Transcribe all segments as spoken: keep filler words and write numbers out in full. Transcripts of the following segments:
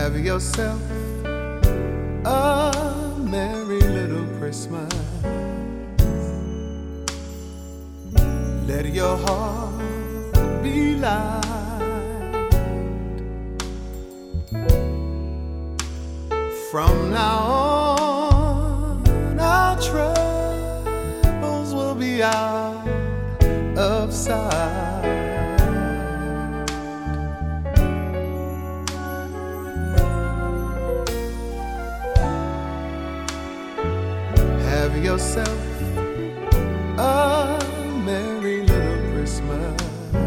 Have yourself a merry little Christmas. Let your heart be light. From now on, our troubles will be out of sight. Have yourself a merry little Christmas.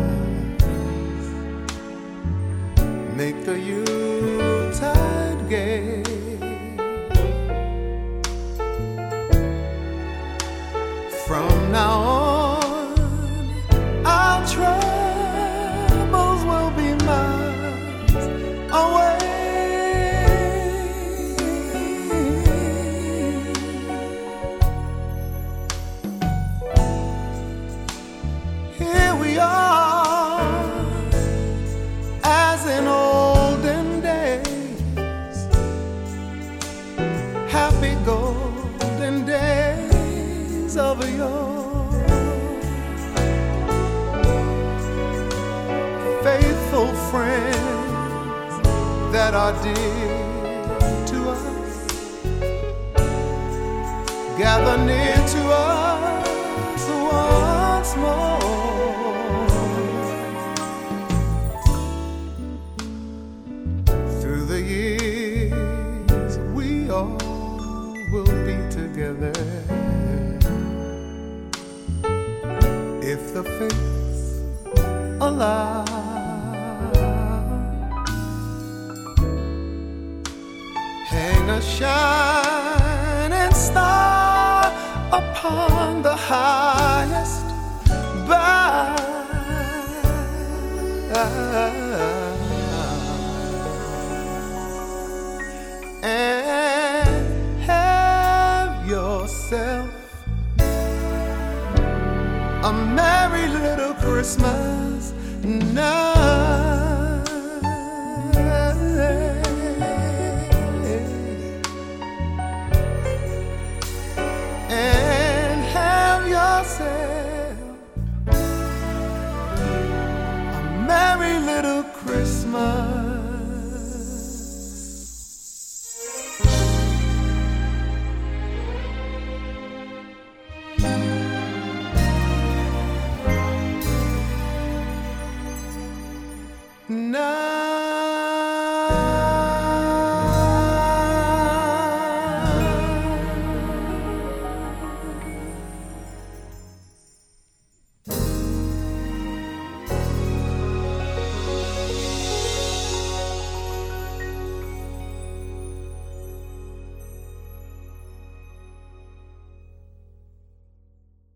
Make the Yuletide gay. From now on, our troubles will be miles away. Here we are, as in olden days, happy golden days of yore. Faithful friends that are dear to us gather near to us once more. Through the years we all will be together, if the fates allow. Hang a shining star upon the highest bough, and have yourself a merry little Christmas night, and have yourself a merry little Christmas. Night.